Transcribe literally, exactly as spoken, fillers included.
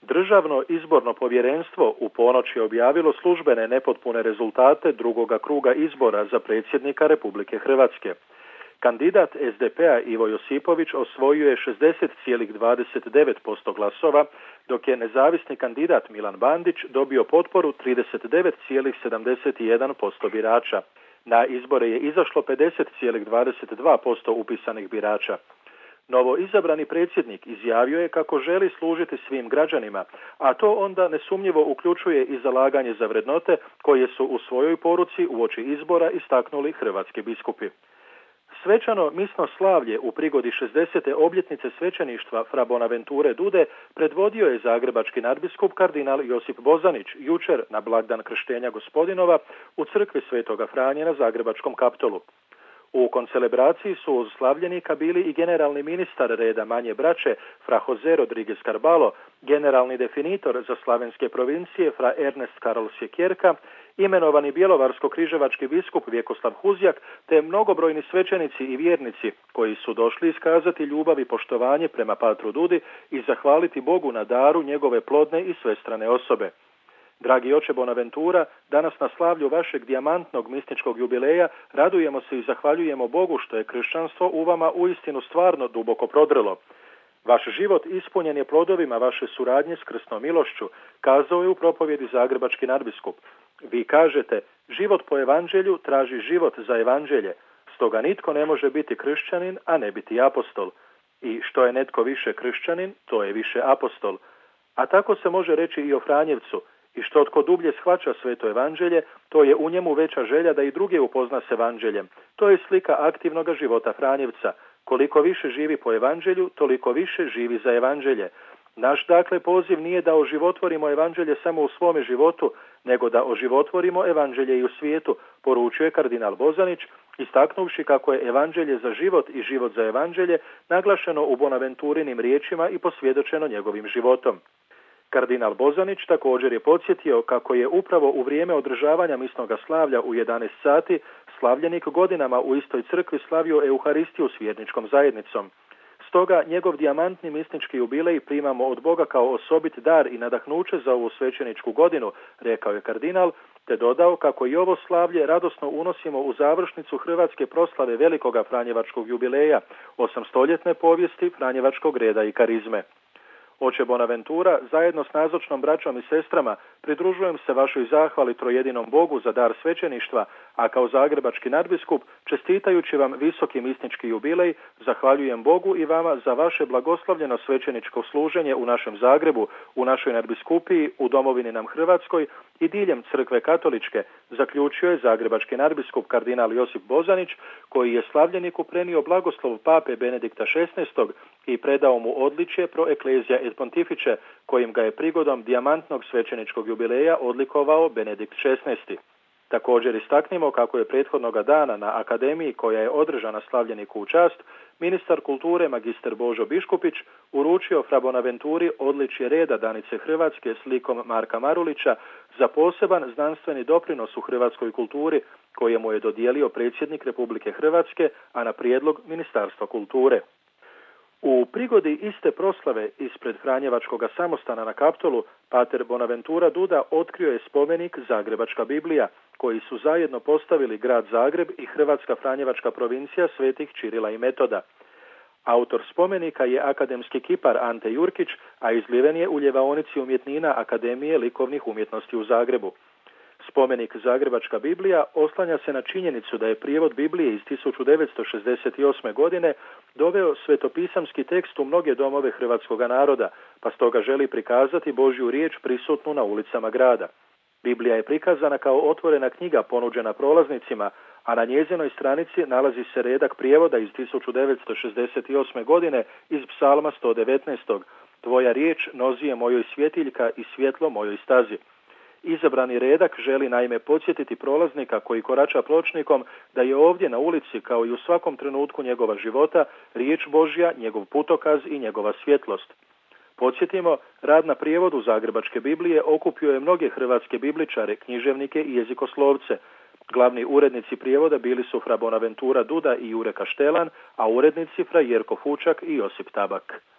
Državno izborno povjerenstvo u ponoć je objavilo službene nepotpune rezultate drugoga kruga izbora za predsjednika Republike Hrvatske. Kandidat es de pe a Ivo Josipović osvojio je šezdeset zarez dvadeset devet posto glasova, dok je nezavisni kandidat Milan Bandić dobio potporu trideset devet zarez sedamdeset jedan posto birača. Na izbore je izašlo pedeset zarez dvadeset dva posto upisanih birača. Novo izabrani predsjednik izjavio je kako želi služiti svim građanima, a to onda nesumnjivo uključuje i zalaganje za vrednote koje su u svojoj poruci uoči izbora istaknuli hrvatski biskupi. Svečano misno slavlje u prigodi šezdesete obljetnice svećeništva fra Bonaventure Dude predvodio je zagrebački nadbiskup kardinal Josip Bozanić jučer na blagdan krštenja Gospodinova u crkvi Svetoga Franje na zagrebačkom Kaptolu. U koncelebraciji su uz slavljenika bili i generalni ministar reda Manje Braće fra Jose Rodriguez Carballo, generalni definitor za slavenske provincije fra Ernest Karol Sjekjerka, imenovani bjelovarsko-križevački biskup Vjekoslav Huzjak, te mnogobrojni svećenici i vjernici koji su došli iskazati ljubav i poštovanje prema Patru Dudi i zahvaliti Bogu na daru njegove plodne i svestrane osobe. Dragi oče Bonaventura, danas na slavlju vašeg dijamantnog mističkog jubileja radujemo se i zahvaljujemo Bogu što je kršćanstvo u vama uistinu stvarno duboko prodrlo. Vaš život ispunjen je plodovima vaše suradnje s krsnom milošću, kazao je u propovjedi zagrebački nadbiskup. Vi kažete, život po evanđelju traži život za evanđelje, stoga nitko ne može biti kršćanin, a ne biti apostol. I što je netko više kršćanin, to je više apostol. A tako se može reći i o Franjevcu. I što tko dublje shvaća sveto evanđelje, to je u njemu veća želja da i druge upozna s evanđeljem. To je slika aktivnog života Franjevca. Koliko više živi po evanđelju, toliko više živi za evanđelje. Naš dakle poziv nije da oživotvorimo evanđelje samo u svome životu, nego da oživotvorimo evanđelje i u svijetu, poručuje kardinal Bozanić, istaknuvši kako je evanđelje za život i život za evanđelje naglašeno u Bonaventurinim riječima i posvjedočeno njegovim životom. Kardinal Bozanić također je podsjetio kako je upravo u vrijeme održavanja misnoga slavlja u jedanaest sati slavljenik godinama u istoj crkvi slavio Euharistiju s vjerničkom zajednicom. Stoga njegov dijamantni misnički jubilej primamo od Boga kao osobit dar i nadahnuće za ovu svećeničku godinu, rekao je kardinal, te dodao kako i ovo slavlje radosno unosimo u završnicu hrvatske proslave velikoga Franjevačkog jubileja, osamstoljetne povijesti Franjevačkog reda i karizme. Oče Bonaventura, zajedno s nazočnom braćom i sestrama, pridružujem se vašoj zahvali trojedinom Bogu za dar svećeništva, a kao zagrebački nadbiskup, čestitajući vam visoki misnički jubilej, zahvaljujem Bogu i vama za vaše blagoslovljeno svećeničko služenje u našem Zagrebu, u našoj nadbiskupiji, u domovini nam Hrvatskoj i diljem crkve katoličke, zaključio je zagrebački nadbiskup kardinal Josip Bozanić, koji je slavljeniku prenio blagoslov pape Benedikta šesnaestog i predao mu odličje pro Ecclesia et Pontifice, kojim ga je prigodom dijamantnog svećeničkog jubileja odlikovao Benedikt šesnaesti. Također istaknimo kako je prethodnoga dana na akademiji koja je održana slavljeniku u čast, ministar kulture magister Božo Biškupić uručio fra Bonaventuri odličje reda Danice Hrvatske s likom Marka Marulića za poseban znanstveni doprinos u hrvatskoj kulturi kojemu je dodijelio predsjednik Republike Hrvatske, a na prijedlog Ministarstva kulture. U prigodi iste proslave ispred Franjevačkog samostana na Kaptolu, pater Bonaventura Duda otkrio je spomenik Zagrebačka Biblija, koji su zajedno postavili grad Zagreb i Hrvatska Franjevačka provincija svetih Čirila i Metoda. Autor spomenika je akademski kipar Ante Jurkić, a izliven je u ljevaonici umjetnina Akademije likovnih umjetnosti u Zagrebu. Spomenik Zagrebačka Biblija oslanja se na činjenicu da je prijevod Biblije iz tisuću devetsto šezdeset osme. godine doveo svetopisamski tekst u mnoge domove hrvatskog naroda, pa stoga želi prikazati Božju riječ prisutnu na ulicama grada. Biblija je prikazana kao otvorena knjiga ponuđena prolaznicima, a na njezinoj stranici nalazi se redak prijevoda iz tisuću devetsto šezdeset osme. godine iz psalma sto devetnaest. Tvoja riječ nozije mojoj svjetiljka i svjetlo mojoj stazi. Izabrani redak želi naime podsjetiti prolaznika koji korača pločnikom da je ovdje na ulici, kao i u svakom trenutku njegova života, riječ Božja, njegov putokaz i njegova svjetlost. Podsjetimo, rad na prijevodu Zagrebačke Biblije okupio je mnoge hrvatske bibličare, književnike i jezikoslovce. Glavni urednici prijevoda bili su fra Bonaventura Duda i Jure Kaštelan, a urednici fra Jerko Fučak i Josip Tabak.